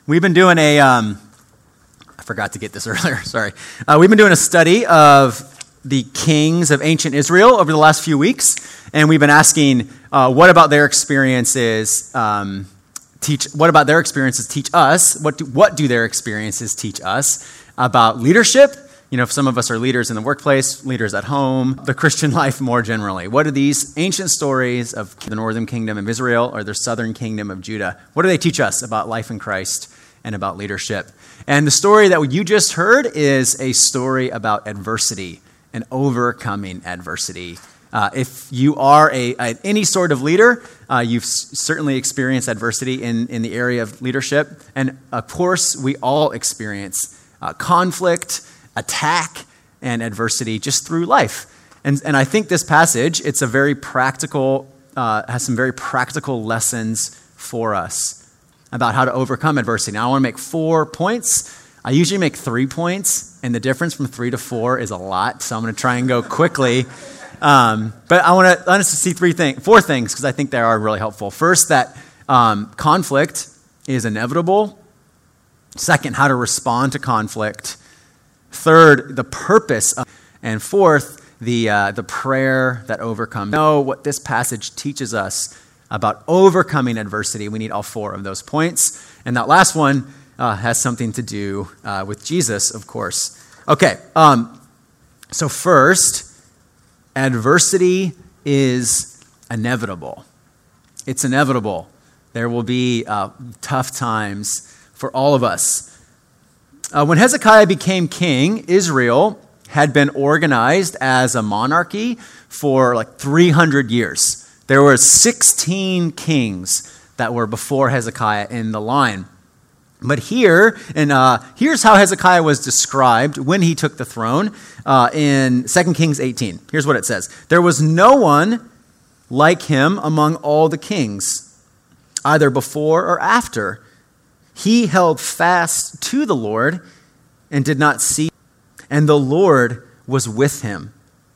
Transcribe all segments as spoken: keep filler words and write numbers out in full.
We've been doing a, um, I forgot to get this earlier, sorry. Uh, we've been doing a study of the kings of ancient Israel over the last few weeks, and we've been asking uh, what about their experiences um, teach, what about their experiences teach us, what do, what do their experiences teach us about leadership? You know, if some of us are leaders in the workplace, leaders at home, the Christian life more generally. What do these ancient stories of the northern kingdom of Israel or the southern kingdom of Judah, what do they teach us about life in Christ and about leadership? And the story that you just heard is a story about adversity and overcoming adversity. Uh, if you are a, a any sort of leader, uh, you've s- certainly experienced adversity in, in the area of leadership. And of course, we all experience uh, conflict, attack, and adversity just through life. And, and I think this passage, it's a very practical, uh, has some very practical lessons for us about how to overcome adversity. Now, I want to make four points. I usually make three points, and the difference from three to four is a lot, so I'm going to try and go quickly. Um, but I want to, I want us to see three things, four things, because I think they are really helpful. First, that um, conflict is inevitable. Second, how to respond to conflict. Third, the purpose of, and fourth, the uh, the prayer that overcomes. Know what this passage teaches us about overcoming adversity. We need all four of those points. And that last one uh, has something to do uh, with Jesus, of course. Okay, um, so first, adversity is inevitable. It's inevitable. There will be uh, tough times for all of us. Uh, when Hezekiah became king, Israel had been organized as a monarchy for like three hundred years. There were sixteen kings that were before Hezekiah in the line. But here, and uh, here's how Hezekiah was described when he took the throne uh, in Second Kings eighteen. Here's what it says. There was no one like him among all the kings, either before or after. He held fast to the Lord and did not cease, and the Lord was with him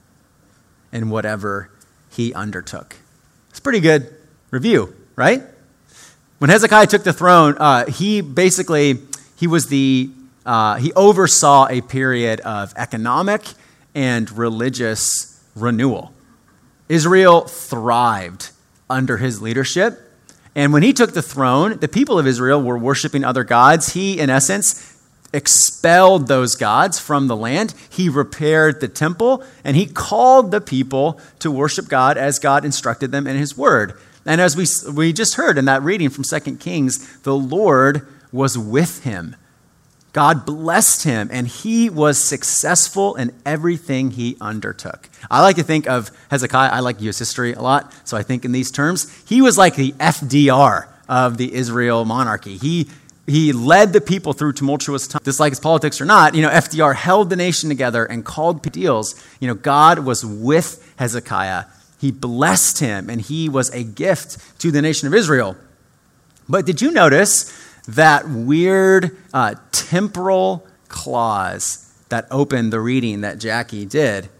in whatever he undertook. It's a pretty good review, right? When Hezekiah took the throne, uh, he basically, he was the, uh, he oversaw a period of economic and religious renewal. Israel thrived under his leadership. And when he took the throne, the people of Israel were worshiping other gods. He, in essence, expelled those gods from the land. He repaired the temple, and he called the people to worship God as God instructed them in his word. And as we we just heard in that reading from Second Kings, the Lord was with him. God blessed him, and he was successful in everything he undertook. I like to think of Hezekiah, I like U S history a lot, so I think in these terms. He was like the F D R of the Israel monarchy. He he led the people through tumultuous times. Just like his politics or not, you know, F D R held the nation together and called deals. You know, God was with Hezekiah. He blessed him, and he was a gift to the nation of Israel. But did you notice that weird uh, temporal clause that opened the reading that Jackie did?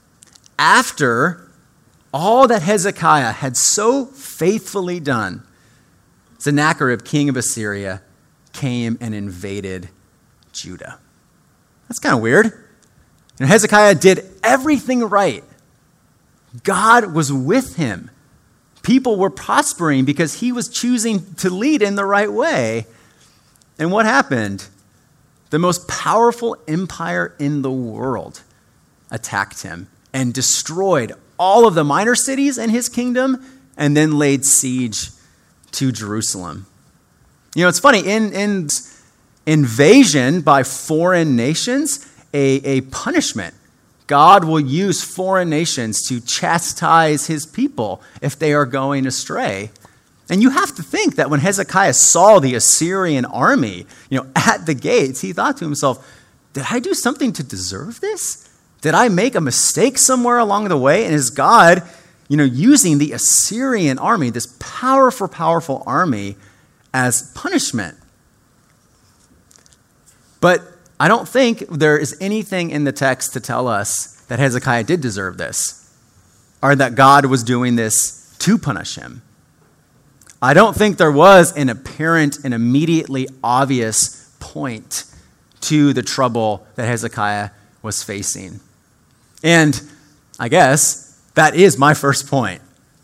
After all that Hezekiah had so faithfully done, Sennacherib, king of Assyria, came and invaded Judah. That's kind of weird. And Hezekiah did everything right. God was with him. People were prospering because he was choosing to lead in the right way. And what happened? The most powerful empire in the world attacked him and destroyed all of the minor cities in his kingdom and then laid siege to Jerusalem. You know, it's funny, in, in invasion by foreign nations, a, a punishment. God will use foreign nations to chastise his people if they are going astray. And you have to think that when Hezekiah saw the Assyrian army, you know, at the gates, he thought to himself, did I do something to deserve this? Did I make a mistake somewhere along the way? And is God, you know, using the Assyrian army, this powerful, powerful army, as punishment? But I don't think there is anything in the text to tell us that Hezekiah did deserve this, or that God was doing this to punish him. I don't think there was an apparent and immediately obvious point to the trouble that Hezekiah was facing. And I guess that is my first point.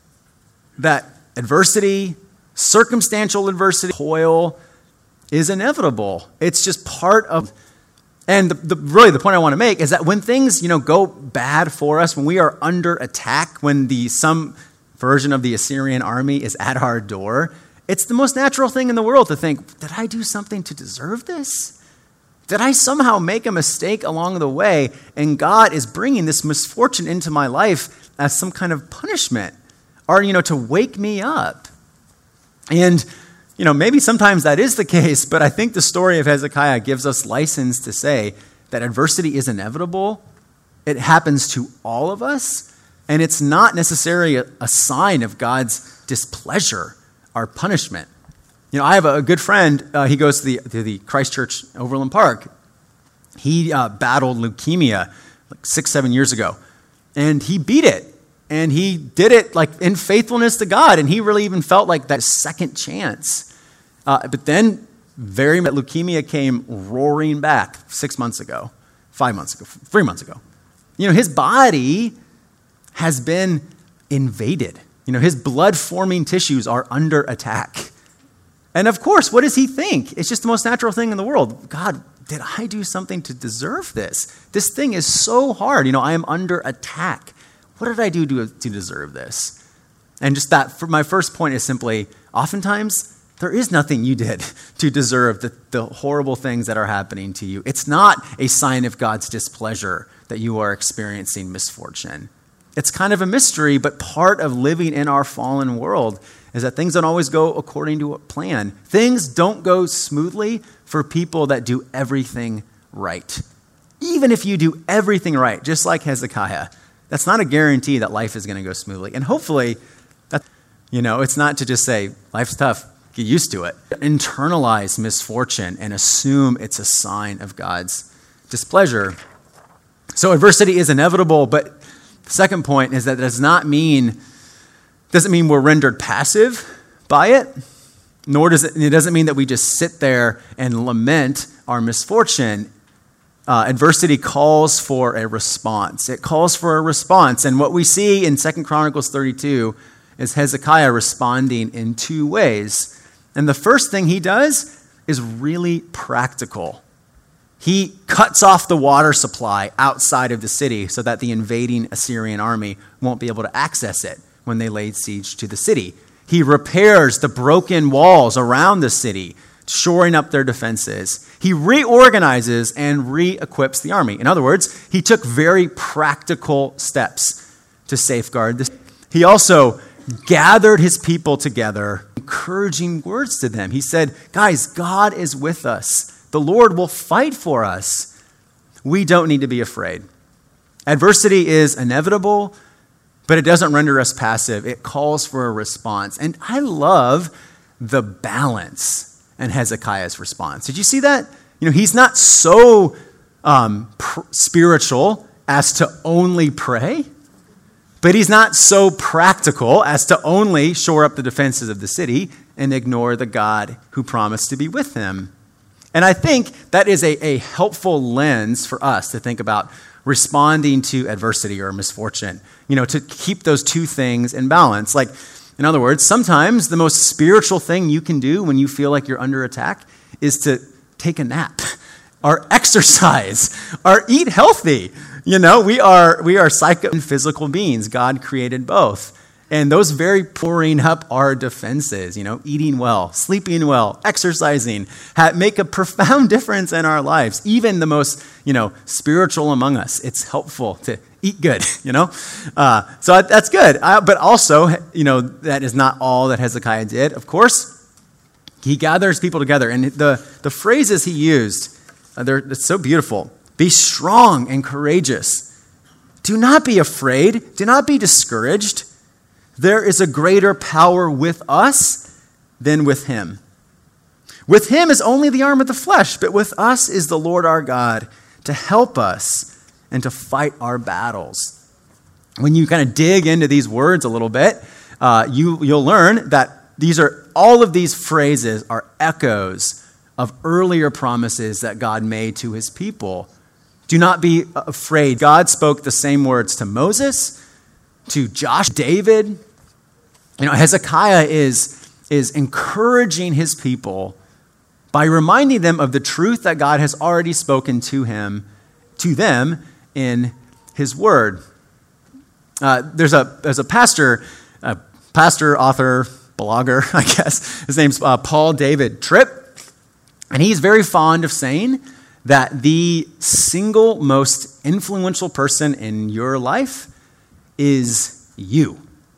That adversity, circumstantial adversity, toil is inevitable. It's just part of, and the, the, really the point I want to make is that when things, you know, go bad for us, when we are under attack, when the some version of the Assyrian army is at our door, it's the most natural thing in the world to think, did I do something to deserve this? Did I somehow make a mistake along the way, and God is bringing this misfortune into my life as some kind of punishment, or, you know, to wake me up? And, you know, maybe sometimes that is the case, but I think the story of Hezekiah gives us license to say that adversity is inevitable. It happens to all of us, and it's not necessarily a, a sign of God's displeasure or punishment. You know, I have a good friend, uh, he goes to the, to the Christ Church Overland Park. He uh, battled leukemia like six, seven years ago, and he beat it. And he did it like in faithfulness to God, and he really even felt like that second chance. Uh, but then very leukemia came roaring back six months ago, five months ago, three months ago. You know, his body has been invaded. You know, his blood-forming tissues are under attack. And of course, what does he think? It's just the most natural thing in the world. God, did I do something to deserve this? This thing is so hard. You know, I am under attack. What did I do to, to deserve this? And just that, for my first point is simply, oftentimes, there is nothing you did to deserve the, the horrible things that are happening to you. It's not a sign of God's displeasure that you are experiencing misfortune. It's kind of a mystery, but part of living in our fallen world is that things don't always go according to a plan. Things don't go smoothly for people that do everything right. Even if you do everything right, just like Hezekiah, that's not a guarantee that life is going to go smoothly. And hopefully, that, you know, it's not to just say, life's tough, get used to it. Internalize misfortune and assume it's a sign of God's displeasure. So adversity is inevitable, but the second point is that it does not mean doesn't mean we're rendered passive by it, nor does it, it doesn't mean that we just sit there and lament our misfortune. Uh, adversity calls for a response. It calls for a response. And what we see in Second Chronicles thirty-two is Hezekiah responding in two ways. And the first thing he does is really practical. He cuts off the water supply outside of the city so that the invading Assyrian army won't be able to access it when they laid siege to the city. He repairs the broken walls around the city, shoring up their defenses. He reorganizes and re-equips the army. In other words, he took very practical steps to safeguard this. He also gathered his people together, encouraging words to them. He said, guys, God is with us. The Lord will fight for us. We don't need to be afraid. Adversity is inevitable, but it doesn't render us passive. It calls for a response. And I love the balance in Hezekiah's response. Did you see that? You know, he's not so um, pr- spiritual as to only pray, but he's not so practical as to only shore up the defenses of the city and ignore the God who promised to be with him. And I think that is a, a helpful lens for us to think about responding to adversity or misfortune, you know, to keep those two things in balance. Like, in other words, sometimes the most spiritual thing you can do when you feel like you're under attack is to take a nap or exercise or eat healthy. You know, we are we are psycho and physical beings. God created both. And those very pouring up our defenses, you know, eating well, sleeping well, exercising, ha- make a profound difference in our lives. Even the most, you know, spiritual among us, it's helpful to eat good, you know. Uh, so that's good. Uh, but also, you know, that is not all that Hezekiah did. Of course, he gathers people together. And the, the phrases he used, uh, they're it's so beautiful. Be strong and courageous. Do not be afraid. Do not be discouraged. There is a greater power with us than with him. With him is only the arm of the flesh, but with us is the Lord our God to help us and to fight our battles. When you kind of dig into these words a little bit, uh, you, you'll learn that these are all of these phrases are echoes of earlier promises that God made to his people. Do not be afraid. God spoke the same words to Moses, to Josh, David. You know, Hezekiah is, is encouraging his people by reminding them of the truth that God has already spoken to him, to them in his word. Uh, there's a there's a pastor, a pastor, author, blogger, I guess. His name's uh, Paul David Tripp, and he's very fond of saying that the single most influential person in your life is you.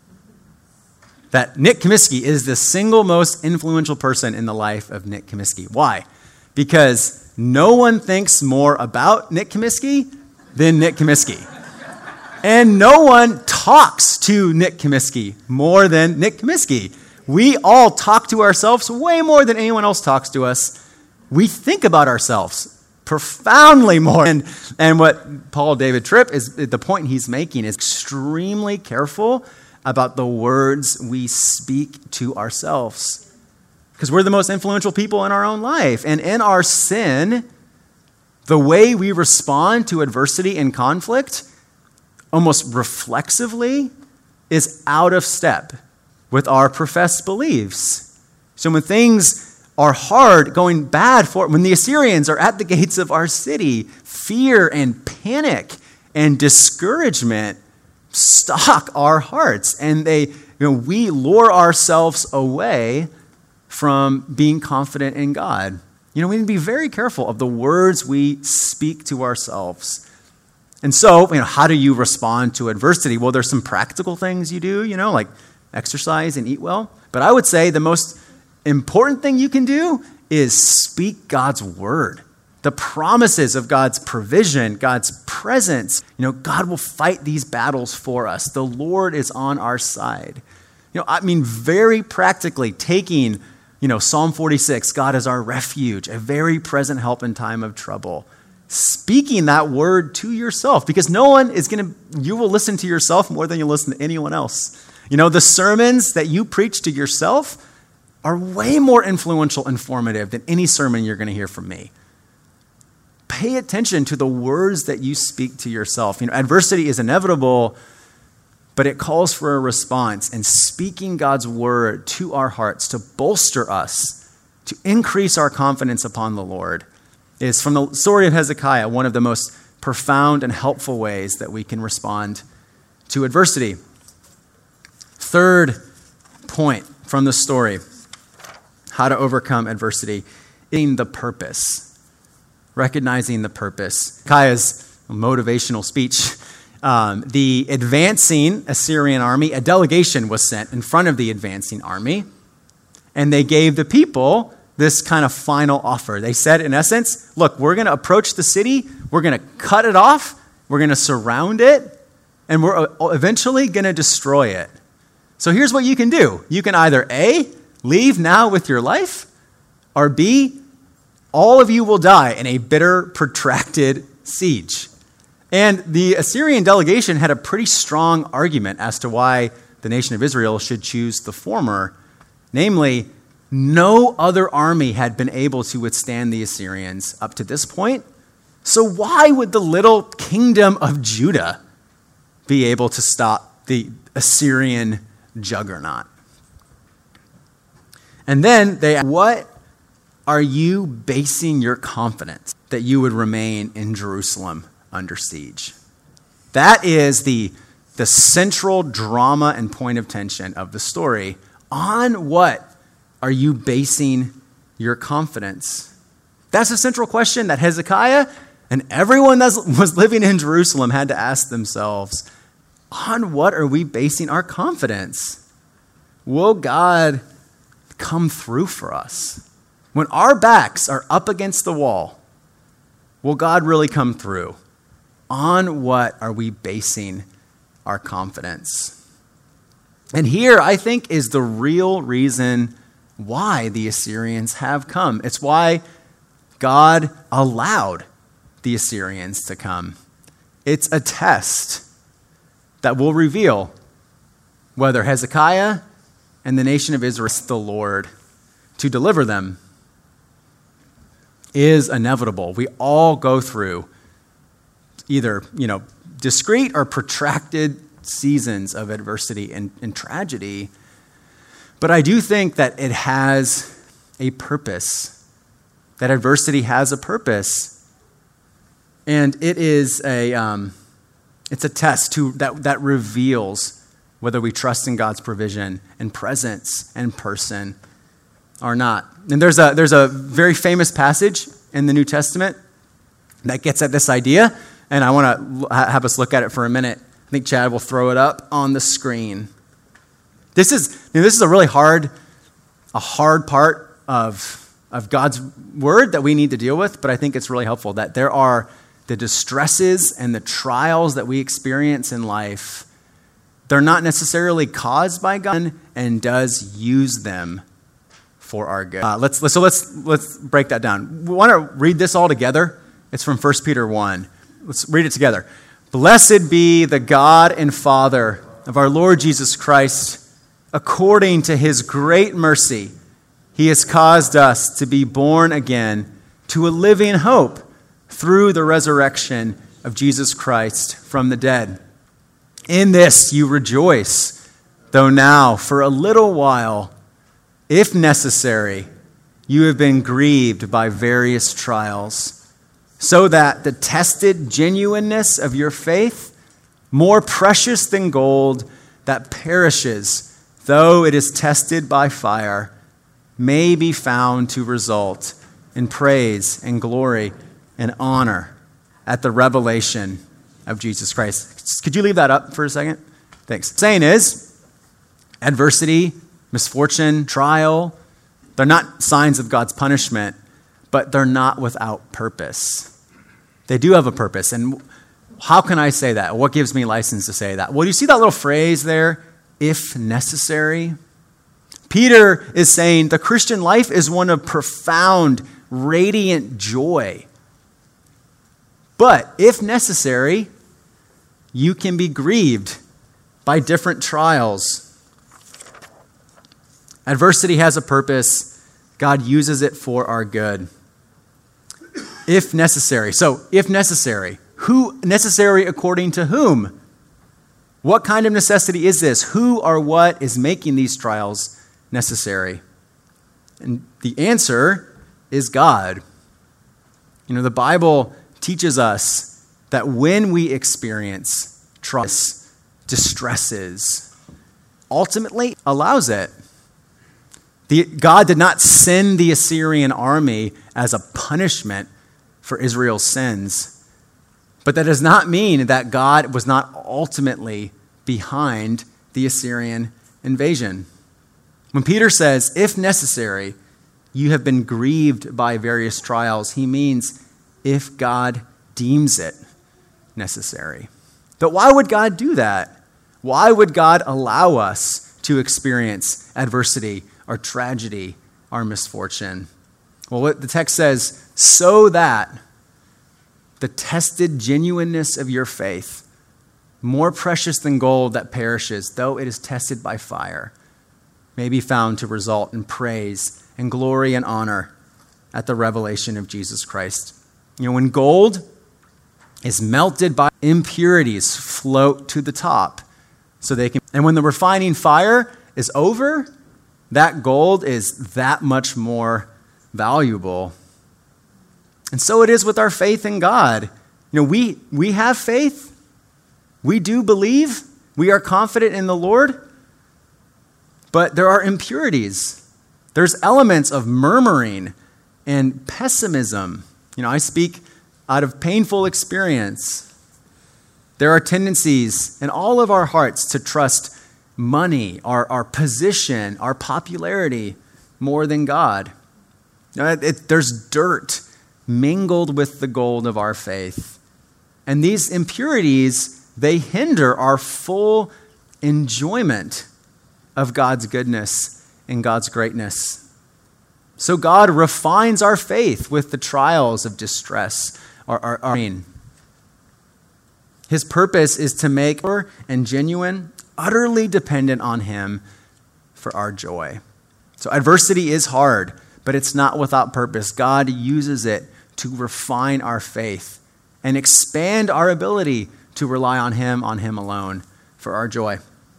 That Nick Comiskey is the single most influential person in the life of Nick Comiskey. Why? Because no one thinks more about Nick Comiskey than Nick Comiskey. And no one talks to Nick Comiskey more than Nick Comiskey. We all talk to ourselves way more than anyone else talks to us. We think about ourselves profoundly more. And, and what Paul David Tripp is, the point he's making is extremely careful about the words we speak to ourselves. Because we're the most influential people in our own life. And in our sin, the way we respond to adversity and conflict almost reflexively is out of step with our professed beliefs. So when things are hard, going bad for, when the Assyrians are at the gates of our city, fear and panic and discouragement stalk our hearts, and they, you know, we lure ourselves away from being confident in God. You know, we need to be very careful of the words we speak to ourselves. And so, you know, how do you respond to adversity? Well, there's some practical things you do, you know, like exercise and eat well. But I would say the most important thing you can do is speak God's word. The promises of God's provision, God's presence. You know, God will fight these battles for us. The Lord is on our side. You know, I mean, very practically taking, you know, Psalm forty-six, God is our refuge, a very present help in time of trouble. Speaking that word to yourself, because no one is going to, you will listen to yourself more than you listen to anyone else. You know, the sermons that you preach to yourself are way more influential, informative than any sermon you're going to hear from me. Pay attention to the words that you speak to yourself. You know, adversity is inevitable, but it calls for a response. And speaking God's word to our hearts to bolster us, to increase our confidence upon the Lord, is from the story of Hezekiah, one of the most profound and helpful ways that we can respond to adversity. Third point from the story, how to overcome adversity, in the purpose, recognizing the purpose. Hezekiah's motivational speech, um, the advancing Assyrian army, a delegation was sent in front of the advancing army, and they gave the people this kind of final offer. They said, in essence, look, we're going to approach the city, we're going to cut it off, we're going to surround it, and we're eventually going to destroy it. So here's what you can do. You can either A, leave now with your life, or B, all of you will die in a bitter, protracted siege. And the Assyrian delegation had a pretty strong argument as to why the nation of Israel should choose the former. Namely, no other army had been able to withstand the Assyrians up to this point. So why would the little kingdom of Judah be able to stop the Assyrian juggernaut? And then they asked, what are you basing your confidence that you would remain in Jerusalem under siege? That is the, the central drama and point of tension of the story. On what are you basing your confidence? That's a central question that Hezekiah and everyone that was living in Jerusalem had to ask themselves. On what are we basing our confidence? Will God come through for us? When our backs are up against the wall, will God really come through? On what are we basing our confidence? And here, I think, is the real reason why the Assyrians have come. It's why God allowed the Assyrians to come. It's a test that will reveal whether Hezekiah and the nation of Israel, the Lord, to deliver them, is inevitable. We all go through either, you know, discrete or protracted seasons of adversity and, and tragedy. But I do think that it has a purpose, that adversity has a purpose. And it is a, um, it's a test to, that, that reveals whether we trust in God's provision and presence and person or not. And there's a, there's a very famous passage in the New Testament that gets at this idea, and I want to have us look at it for a minute. I think Chad will throw it up on the screen. This is, you know, this is a really hard, a hard part of, of God's word that we need to deal with, but I think it's really helpful that there are the distresses and the trials that we experience in life. They're not necessarily caused by God and does use them for our good. Uh, let's, let's, so let's, let's break that down. We want to read this all together. It's from First Peter one. Let's read it together. Blessed be the God and Father of our Lord Jesus Christ. According to his great mercy, he has caused us to be born again to a living hope through the resurrection of Jesus Christ from the dead. In this you rejoice, though now for a little while, if necessary, you have been grieved by various trials, so that the tested genuineness of your faith, more precious than gold that perishes, though it is tested by fire, may be found to result in praise and glory and honor at the revelation of Jesus Christ. Could you leave that up for a second? Thanks. Saying is, adversity, misfortune, trial, they're not signs of God's punishment, but they're not without purpose. They do have a purpose. And how can I say that? What gives me license to say that? Well, you see that little phrase there, if necessary? Peter is saying the Christian life is one of profound, radiant joy. But if necessary, you can be grieved by different trials. Adversity has a purpose. God uses it for our good. If necessary. So, if necessary. Who necessary according to whom? What kind of necessity is this? Who or what is making these trials necessary? And the answer is God. You know, the Bible teaches us that when we experience trials, distresses, ultimately allows it. The, God did not send the Assyrian army as a punishment for Israel's sins. But that does not mean that God was not ultimately behind the Assyrian invasion. When Peter says, if necessary, you have been grieved by various trials, he means if God deems it necessary. But why would God do that? Why would God allow us to experience adversity or tragedy or misfortune? Well, what the text says, so that the tested genuineness of your faith, more precious than gold that perishes, though it is tested by fire, may be found to result in praise and glory and honor at the revelation of Jesus Christ. You know, when gold is melted by impurities, float to the top so they can, and when the refining fire is over, that gold is that much more valuable. And so it is with our faith in God. You know, we, we have faith. We do believe. We are confident in the Lord. But there are impurities. There's elements of murmuring and pessimism. You know, I speak out of painful experience. There are tendencies in all of our hearts to trust money, our, our position, our popularity more than God. You know, it, it, there's dirt mingled with the gold of our faith. And these impurities, they hinder our full enjoyment of God's goodness and God's greatness. So God refines our faith with the trials of distress. Or, or, or, His purpose is to make pure and genuine, utterly dependent on Him for our joy. So adversity is hard, but it's not without purpose. God uses it to refine our faith and expand our ability to rely on him, on him alone, for our joy.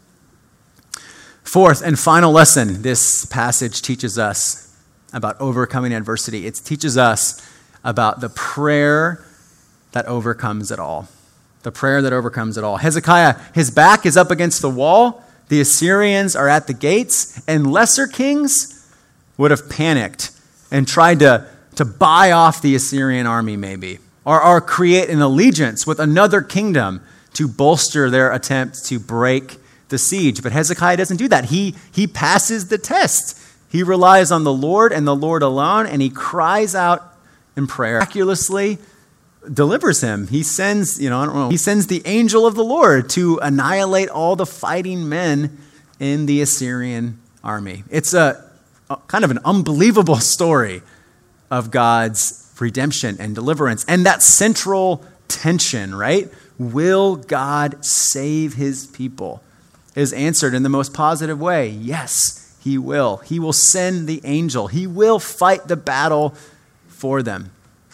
Fourth and final lesson this passage teaches us about overcoming adversity. It teaches us about the prayer that overcomes it all. The prayer that overcomes it all. Hezekiah, his back is up against the wall. The Assyrians are at the gates, and lesser kings would have panicked and tried to, to buy off the Assyrian army maybe, or, or create an allegiance with another kingdom to bolster their attempt to break the siege. But Hezekiah doesn't do that. He, he passes the test. He relies on the Lord and the Lord alone, and he cries out in prayer. Miraculously delivers him. He sends, you know, I don't know, he sends the angel of the Lord to annihilate all the fighting men in the Assyrian army. It's a, a kind of an unbelievable story of God's redemption and deliverance. And that central tension, right? Will God save his people? Is answered in the most positive way. Yes, he will. He will send the angel. He will fight the battle for them.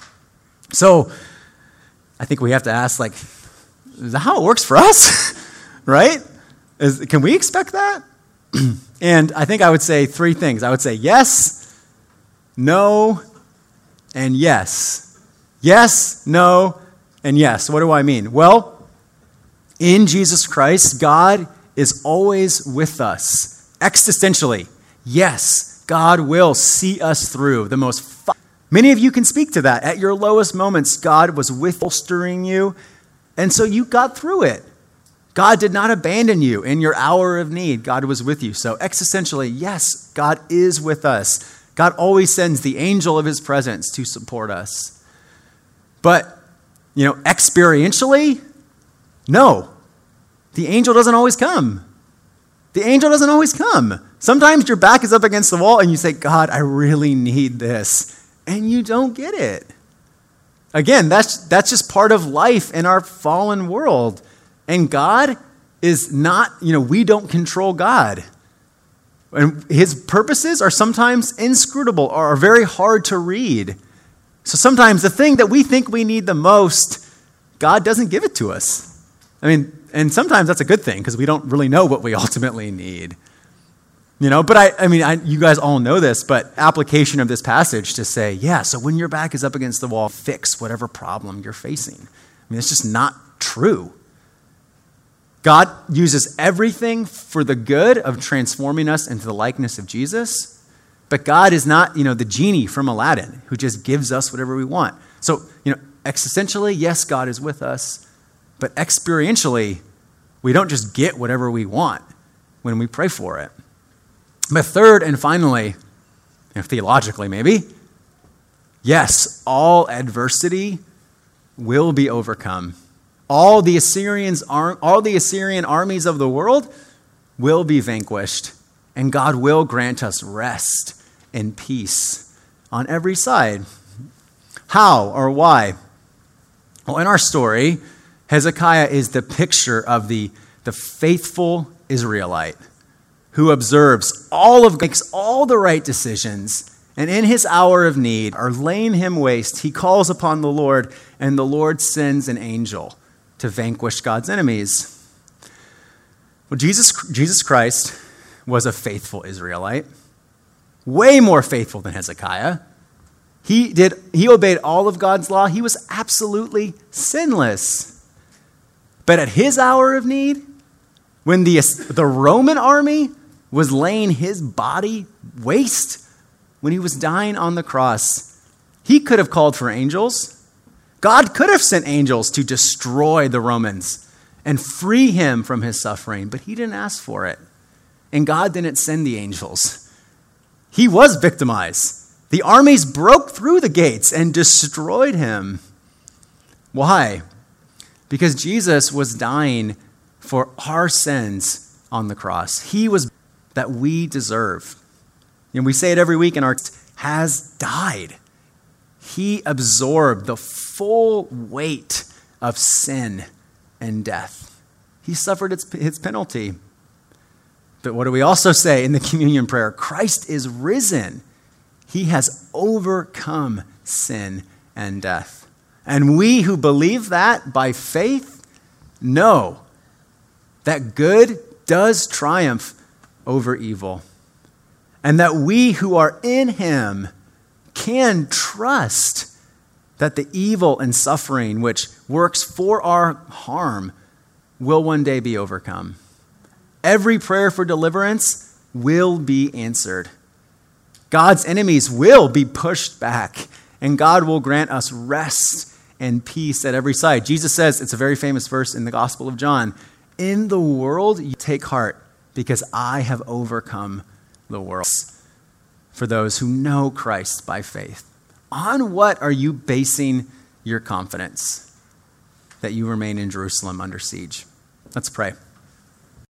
So, I think we have to ask, like, is that how it works for us? Right? Is, can we expect that? And I think I would say three things. I would say yes, no, and yes. Yes, no, and yes. What do I mean? Well, in Jesus Christ, God is always with us. Existentially, yes, God will see us through the most fu- Many of you can speak to that. At your lowest moments, God was with bolstering you, and so you got through it. God did not abandon you in your hour of need. God was with you. So existentially, yes, God is with us. God always sends the angel of his presence to support us. But, you know, experientially, no. The angel doesn't always come. The angel doesn't always come. Sometimes your back is up against the wall and you say, God, I really need this. And you don't get it. Again, that's that's just part of life in our fallen world. And God is not, you know, we don't control God. And his purposes are sometimes inscrutable or are very hard to read. So sometimes the thing that we think we need the most, God doesn't give it to us. I mean, and sometimes that's a good thing because we don't really know what we ultimately need. You know, but I, I mean, I, you guys all know this, but application of this passage to say, yeah, so when your back is up against the wall, fix whatever problem you're facing. I mean, it's just not true. God uses everything for the good of transforming us into the likeness of Jesus, but God is not, you know, the genie from Aladdin who just gives us whatever we want. So, you know, existentially, yes, God is with us, but experientially, we don't just get whatever we want when we pray for it. But third and finally, and theologically maybe, yes, all adversity will be overcome. All the Assyrians, all the Assyrian armies of the world will be vanquished, and God will grant us rest and peace on every side. How or why? Well, in our story, Hezekiah is the picture of the, the faithful Israelite who observes all of, makes all the right decisions, and in his hour of need are laying him waste. He calls upon the Lord, and the Lord sends an angel to vanquish God's enemies. Well, Jesus, Jesus Christ was a faithful Israelite, way more faithful than Hezekiah. He did, he obeyed all of God's law. He was absolutely sinless. But at his hour of need, when the, the Roman army was laying his body waste, when he was dying on the cross, he could have called for angels. God could have sent angels to destroy the Romans and free him from his suffering, but he didn't ask for it. And God didn't send the angels. He was victimized. The armies broke through the gates and destroyed him. Why? Because Jesus was dying for our sins on the cross. He was that we deserve. And we say it every week in our has died. He absorbed the full weight of sin and death. He suffered its, its penalty. But what do we also say in the communion prayer? Christ is risen. He has overcome sin and death. And we who believe that by faith know that good does triumph over evil. And that we who are in him can trust that the evil and suffering which works for our harm will one day be overcome. Every prayer for deliverance will be answered. God's enemies will be pushed back, and God will grant us rest and peace at every side. Jesus says, it's a very famous verse in the Gospel of John, in the world you take heart because I have overcome the world. For those who know Christ by faith. On what are you basing your confidence that you remain in Jerusalem under siege? Let's pray.